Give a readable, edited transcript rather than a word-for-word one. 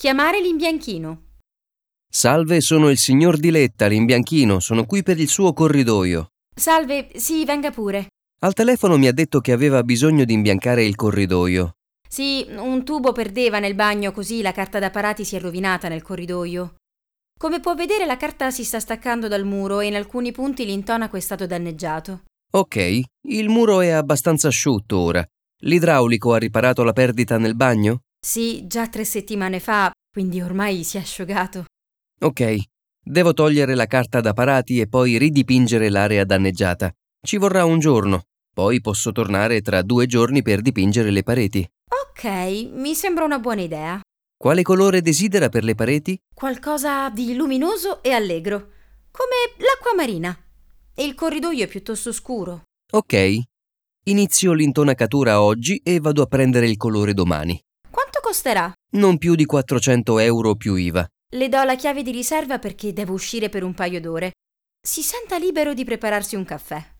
Chiamare l'imbianchino. Salve, sono il signor Diletta, l'imbianchino. Sono qui per il suo corridoio. Salve, sì, venga pure. Al telefono mi ha detto che aveva bisogno di imbiancare il corridoio. Sì, un tubo perdeva nel bagno, così la carta da parati si è rovinata nel corridoio. Come può vedere, la carta si sta staccando dal muro e in alcuni punti l'intonaco è stato danneggiato. Ok, il muro è abbastanza asciutto ora. L'idraulico ha riparato la perdita nel bagno? Sì, già 3 settimane fa, quindi ormai si è asciugato. Ok, devo togliere la carta da parati e poi ridipingere l'area danneggiata. Ci vorrà un giorno, poi posso tornare tra 2 giorni per dipingere le pareti. Ok, mi sembra una buona idea. Quale colore desidera per le pareti? Qualcosa di luminoso e allegro, come l'acqua marina. E il corridoio è piuttosto scuro. Ok, inizio l'intonacatura oggi e vado a prendere il colore domani. Quanto costerà? Non più di 400 euro più IVA. Le do la chiave di riserva perché devo uscire per un paio d'ore. Si senta libero di prepararsi un caffè.